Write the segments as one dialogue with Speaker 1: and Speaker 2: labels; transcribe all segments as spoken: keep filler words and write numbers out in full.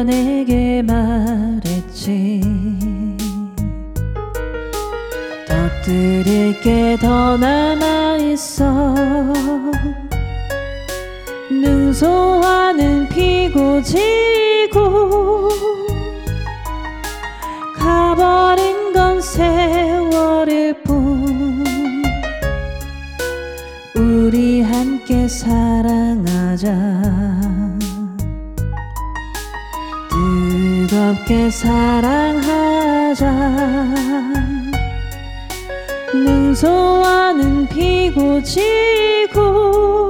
Speaker 1: 네가 내게 말했지. 떠들일 게 더 남아있어. 능소와는 피고 지고 가버린 건 세월일 뿐. 우리 함께 사랑하자. 뜨겁게 사랑하자. 능소와는 피고 지고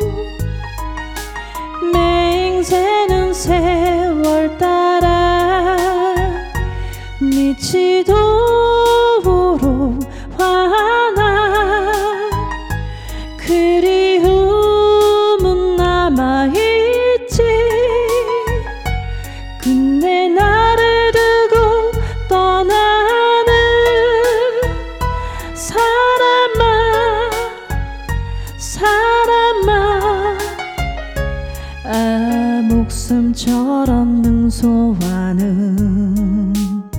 Speaker 1: 맹세는 세월 따라 미치도록 화나. 그리움은 남아있지. 끝내 나를 두고 떠나는 사람아, 사람아. 아, 목숨처럼 능소와는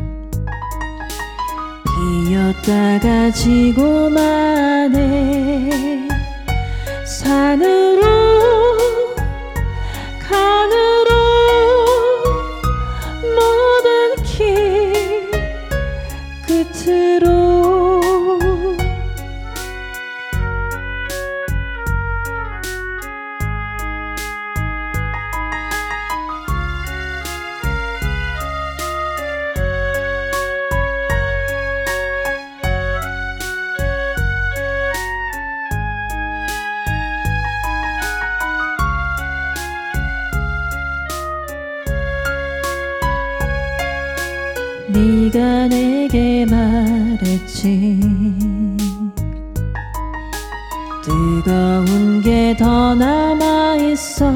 Speaker 1: 피었다가 지고만 해. 산으로 강으로 모든 길 끝으로. 네가 내게 말했지. 뜨거운 게 더 남아있어.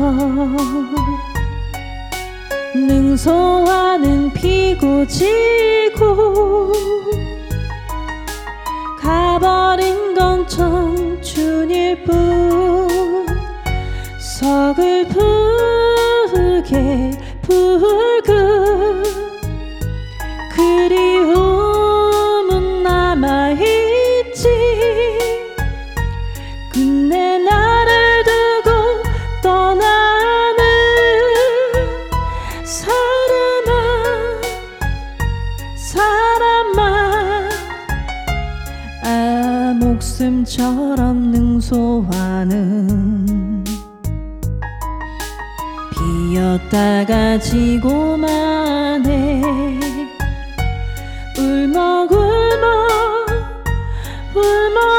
Speaker 1: 능소와는 피고 지고 가버린 건 청춘일 뿐. 서글프게 붉은 그리움은 남아있지. 끝내 나를 두고 떠나는 사람아, 사람아. 아, 목숨처럼 능소와는 피었다가 지고만 해. 울먹울먹 울먹